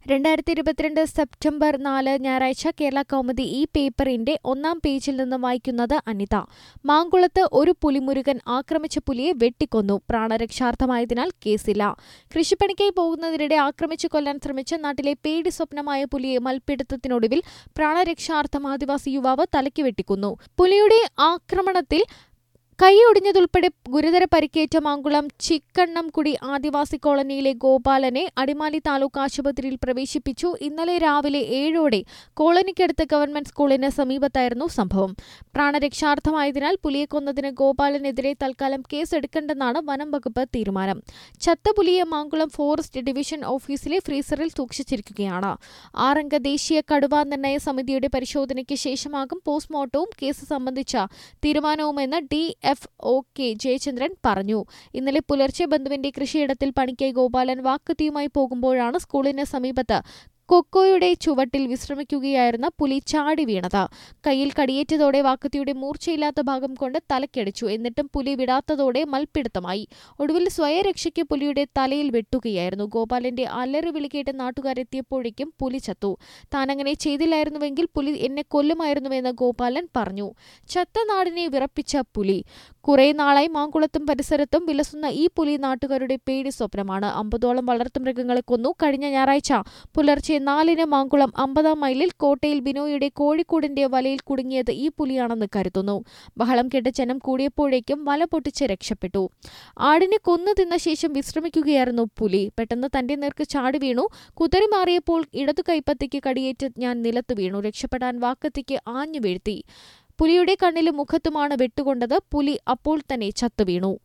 2022 September 4 ഞായറാഴ്ച കേരള കൗമുദി ഈ പേപ്പറിന്റെ ഒന്നാം പേജിൽ നിന്ന് വായിക്കുന്നത് അനിത. മാങ്കുളത്ത് ഒരു പുലിമുരുകൻ ആക്രമിച്ച പുലിയെ വെട്ടിക്കൊന്നു. പ്രാണരക്ഷാർത്ഥമായതിനാൽ കേസില്ല. കൃഷിപ്പണിക്കായി പോകുന്നതിനിടെ ആക്രമിച്ചു കൊല്ലാൻ ശ്രമിച്ച നാട്ടിലെ പേടി സ്വപ്നമായ പുലിയെ മൽപ്പിടുത്തത്തിനൊടുവിൽ പ്രാണരക്ഷാർത്ഥം ആദിവാസി യുവാവ് തലയ്ക്ക് വെട്ടിക്കൊന്നു. പുലിയുടെ ആക്രമണത്തിൽ കൈയൊടിഞ്ഞതുൾപ്പെടെ ഗുരുതര പരിക്കേറ്റ മാങ്കുളം ചിക്കണ്ണംകുടി ആദിവാസി കോളനിയിലെ ഗോപാലനെ അടിമാലി താലൂക്ക് ആശുപത്രിയിൽ പ്രവേശിപ്പിച്ചു. ഇന്നലെ രാവിലെ 7ഓടെ കോളനിക്കടുത്ത് ഗവൺമെന്റ് സ്കൂളിന് സമീപത്തായിരുന്നു സംഭവം. പ്രാണരക്ഷാർത്ഥമായതിനാൽ പുലിയെ കൊന്നതിന് ഗോപാലനെതിരെ തൽക്കാലം കേസെടുക്കേണ്ടെന്നാണ് വനം വകുപ്പ് തീരുമാനം. ചത്ത പുലിയെ മാങ്കുളം ഫോറസ്റ്റ് ഡിവിഷൻ ഓഫീസിലെ ഫ്രീസറിൽ സൂക്ഷിച്ചിരിക്കുകയാണ്. 6-അംഗ ദേശീയ കടുവാ നിർണയ സമിതിയുടെ പരിശോധനയ്ക്ക് ശേഷമാകും പോസ്റ്റ്മോർട്ടവും കേസ് സംബന്ധിച്ച തീരുമാനവുമെന്ന് DFO K ജയചന്ദ്രൻ പറഞ്ഞു. ഇന്നലെ പുലർച്ചെ ബന്ധുവിന്റെ കൃഷിയിടത്തിൽ പണിക്കായി ഗോപാലൻ വാക്കത്തിയുമായി പോകുമ്പോഴാണ് സ്കൂളിന് സമീപത്ത് കൊക്കോയുടെ ചുവട്ടിൽ വിശ്രമിക്കുകയായിരുന്ന പുലി ചാടി വീണത്. കയ്യിൽ കടിയേറ്റതോടെ വാക്കത്തിയുടെ മൂർച്ചയില്ലാത്ത ഭാഗം കൊണ്ട് തലക്കടിച്ചു. എന്നിട്ടും പുലി വിടാത്തതോടെ മൽപ്പിടുത്തമായി. ഒടുവിൽ സ്വയരക്ഷയ്ക്ക് പുലിയുടെ തലയിൽ വെട്ടുകയായിരുന്നു. ഗോപാലന്റെ അലറി വിളി കേട്ട് നാട്ടുകാരെത്തിയപ്പോഴേക്കും പുലി ചത്തു. താനങ്ങനെ ചെയ്തില്ലായിരുന്നുവെങ്കിൽ പുലി എന്നെ കൊല്ലുമായിരുന്നുവെന്ന് ഗോപാലൻ പറഞ്ഞു. ചത്ത നാടിനെ വിറപ്പിച്ച പുലി. കുറെ നാളായി മാങ്കുളത്തും പരിസരത്തും വിലസുന്ന ഈ പുലി നാട്ടുകാരുടെ പേടി സ്വപ്നമാണ്. 50ഓളം വളർത്തുമൃഗങ്ങളെ കൊന്നു. കഴിഞ്ഞ ഞായറാഴ്ച പുലർച്ചെ 4-ന് മാങ്കുളം 50-ാം മൈലിൽ കോട്ടയിൽ ബിനോയുടെ കോഴിക്കൂടിന്റെ വലയിൽ കുടുങ്ങിയത് ഈ പുലിയാണെന്ന് കരുതുന്നു. ബഹളം കേട്ട് ജനം കൂടിയപ്പോഴേക്കും വല പൊട്ടിച്ച് രക്ഷപ്പെട്ടു. ആടിനെ കൊന്നു തിന്ന ശേഷം വിശ്രമിക്കുകയായിരുന്നു പുലി. പെട്ടെന്ന് തന്റെ നേർക്ക് ചാടി വീണു. കുതറി മാറിയപ്പോൾ ഇടതു കൈപ്പത്തിക്ക് കടിയേറ്റ് ഞാൻ നിലത്തു വീണു. രക്ഷപ്പെടാൻ വാക്കത്തിക്ക് ആഞ്ഞു വീഴ്ത്തി. പുലിയുടെ കണ്ണിലും മുഖത്തുമാണ് വെട്ടുകൊണ്ടത്. പുലി അപ്പോൾ തന്നെ ചത്തുവീണു.